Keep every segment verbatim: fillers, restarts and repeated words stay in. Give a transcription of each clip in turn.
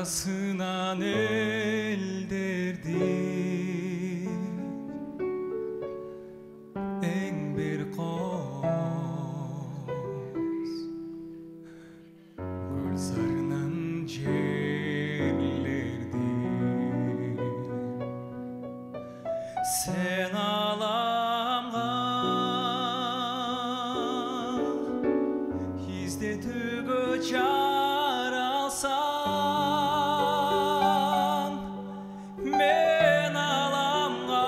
арасынан элдерди эң бир коз гүлзарынан жерлерди сен аламга издетүүгө жаралсаң мен аламга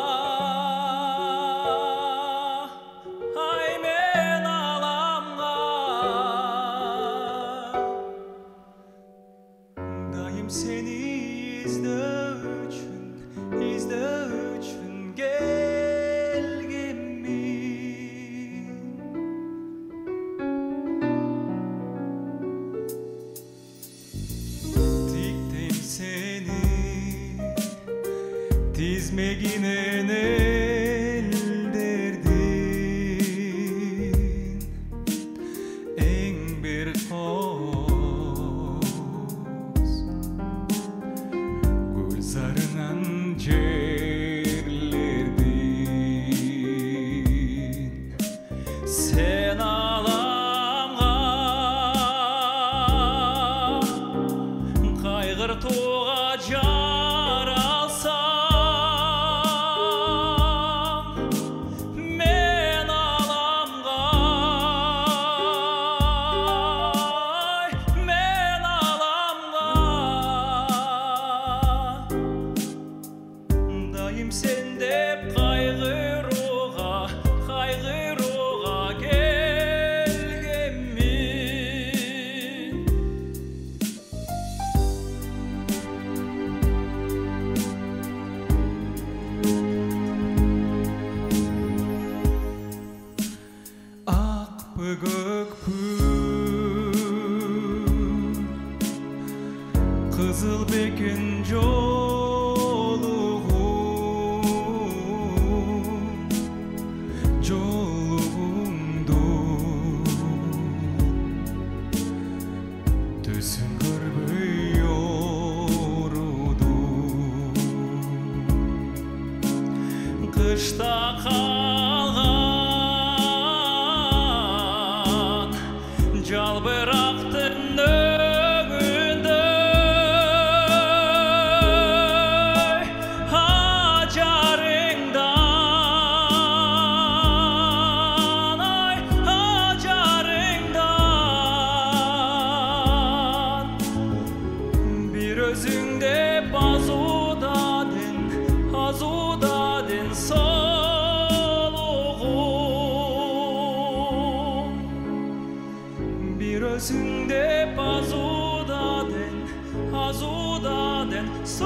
ай мен аламга дайым сени издөө үчүн издөө үчүн келгенмин тиктем сени тизмегинен элдердин эң бир коз гүлзарынан жерлердин сен аламга кайгыртууга жаралсаң мен аламга ай мен аламга дайым сен деп кайгырууга кайгырууга келгенмин акпы көкпү кызыл бекен жолугум жолугумду төсүн көрбөй орудум кышта калган жалбырактын өңүндө ажарыңдан ай ажарыңдан бир өзүңде азудадың азудадың солугум бир өзүңде азудадың азудадың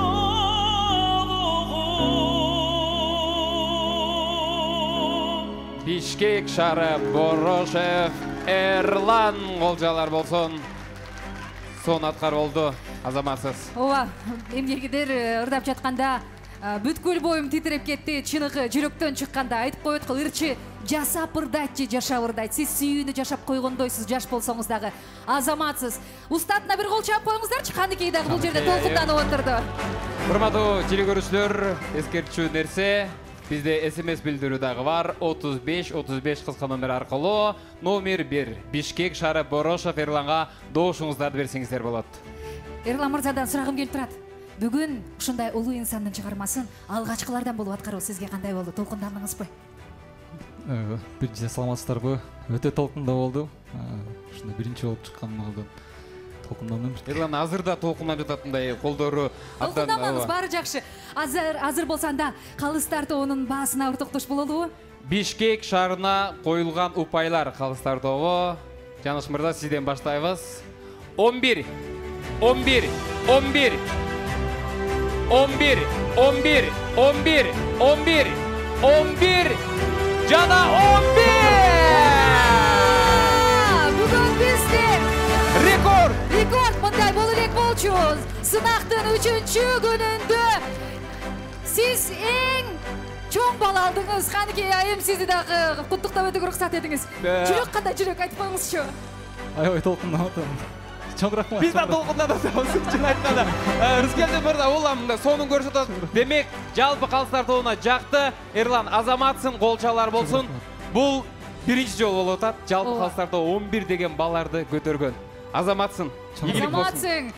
солугум Бишкек шары Борошев Эрлан Олжалар болсын. Сон аткар болду. Азаматсыз. Ооба, эмгегидер ырдап жатканда бүткүл боюм титиреп кетти. Чыныгы жүрөктөн чыкканда айтып коет кыл ырчы жасап ырдайтчы, жашап ырдайт. Сиз сүйүүнү жашап койгондойсуз, жаш болсоңуз дагы азаматсыз. Устатына бир кол чаап коюңуздарчы, Каныкей дагы бул жерде толкунданып отурду. Урматтуу телекөрүүчүлөр, эскертчү нерсе, бизде эс эм эс билдирүү дагы бар. отуз беш отуз беш кыска номер аркылуу номер бир Бишкек шары Борошев Эрланга добушуңуздарды берсеңиздер болот. Эрлан мырзадан сурагым келип турат. Бүгүн ушундай улуу инсандын чыгармасын алгачкылардан болуп аткаруу сизге кандай болду? Толкундандыңызбы? Биринчи саламатсыздарбы? Өтө толкундуу болду. Ушундай биринчи болуп чыкканымдан толкундандым. Эрлан азыр да толкундап жататындай, колдору абдан. Толкундамаңыз, баары жакшы. Азыр азыр болсанда калыстар тобунун баасына ортоктош бололубу? Бишкек шаарына коюлган упайлар калыстар тобу. Жаныш мырза, сизден баштайбыз. он бир он бир он бир он бир он бир он бир он бир он бир жана он бир Бүгүн бизде рекорд рекорд мындай боло элек болчу. Сынактын үчүнчү күнүндө сиз эң чоң бал алдыңыз. Каныкей айым, сизди дагы куттуктап өтүүгө уруксат этиңиз. Жүрөк кандай жүрөк, айтып коюңузчу. Аябай толкундап атам. Чоң рахмат. Биз да толкундан атабыз, чын айтканда. мырза уламында сонун көрсөтөт. Демек, жалпы калыстар тобуна жакты. Эрлан, азаматсың, колчалар болсун. Бул биринчи жолу болуп атат. Жалпы калыстар тобу он бир деген балларды көтөргөн. Азаматсың. Азаматсың.